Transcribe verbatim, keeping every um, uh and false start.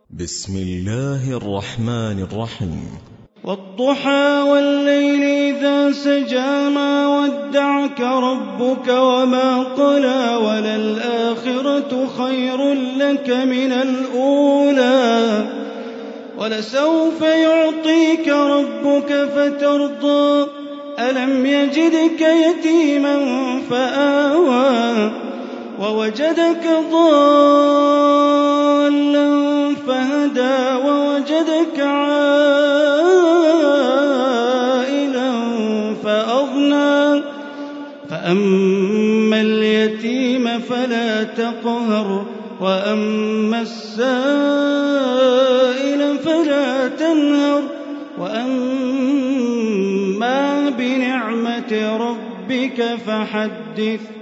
بسم الله الرحمن الرحيم. والضحى والليل إذا سجى ما ودعك ربك وما قلى وللآخرة خير لك من الأولى ولسوف يعطيك ربك فترضى ألم يجدك يتيما فآوى ووجدك ضالا فهدى ووجدك عائلا فأغنى فأما اليتيم فلا تقهر وأما السائل فلا تنهر وأما بنعمة ربك فحدث.